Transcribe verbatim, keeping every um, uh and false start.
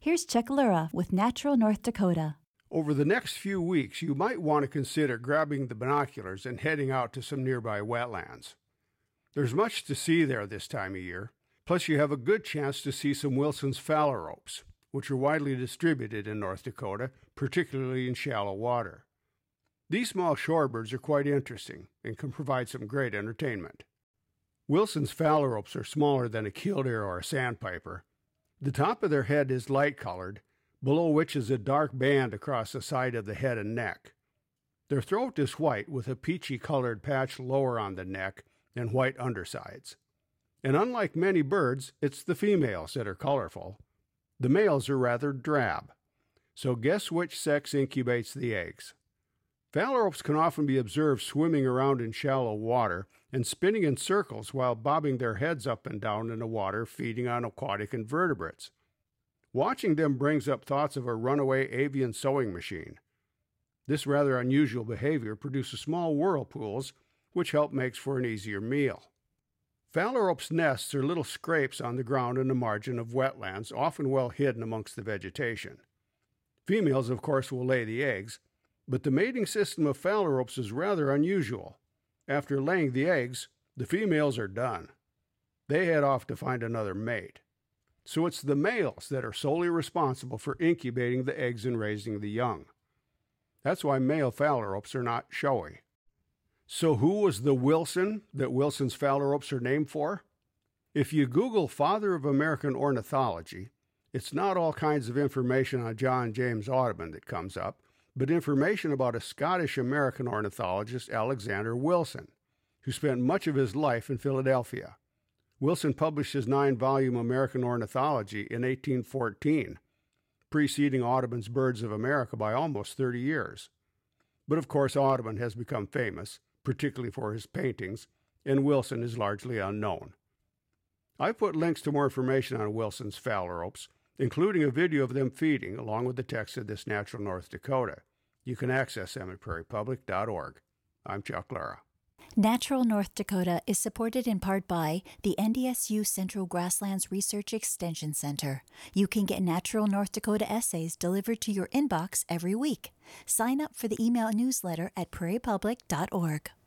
Here's Chuck Lura with Natural North Dakota. Over the next few weeks, you might want to consider grabbing the binoculars and heading out to some nearby wetlands. There's much to see there this time of year, plus you have a good chance to see some Wilson's phalaropes, which are widely distributed in North Dakota, particularly in shallow water. These small shorebirds are quite interesting and can provide some great entertainment. Wilson's phalaropes are smaller than a killdeer or a sandpiper. The top of their head is light-colored, below which is a dark band across the side of the head and neck. Their throat is white with a peachy-colored patch lower on the neck and white undersides. And unlike many birds, it's the females that are colorful. The males are rather drab. So guess which sex incubates the eggs? Phalaropes can often be observed swimming around in shallow water and spinning in circles while bobbing their heads up and down in the water, feeding on aquatic invertebrates. Watching them brings up thoughts of a runaway avian sewing machine. This rather unusual behavior produces small whirlpools, which help makes for an easier meal. Phalaropes' nests are little scrapes on the ground in the margin of wetlands, often well hidden amongst the vegetation. Females, of course, will lay the eggs, but the mating system of phalaropes is rather unusual. After laying the eggs, the females are done. They head off to find another mate. So it's the males that are solely responsible for incubating the eggs and raising the young. That's why male phalaropes are not showy. So who was the Wilson that Wilson's phalaropes are named for? If you Google Father of American Ornithology, it's not all kinds of information on John James Audubon that comes up, but information about a Scottish-American ornithologist, Alexander Wilson, who spent much of his life in Philadelphia. Wilson published his nine-volume American Ornithology in eighteen fourteen, preceding Audubon's Birds of America by almost thirty years. But of course Audubon has become famous, particularly for his paintings, and Wilson is largely unknown. I've put links to more information on Wilson's phalaropes, including a video of them feeding, along with the text of this Natural North Dakota. You can access them at prairie public dot org. I'm Chuck Lara. Natural North Dakota is supported in part by the N D S U Central Grasslands Research Extension Center. You can get Natural North Dakota essays delivered to your inbox every week. Sign up for the email newsletter at prairie public dot org.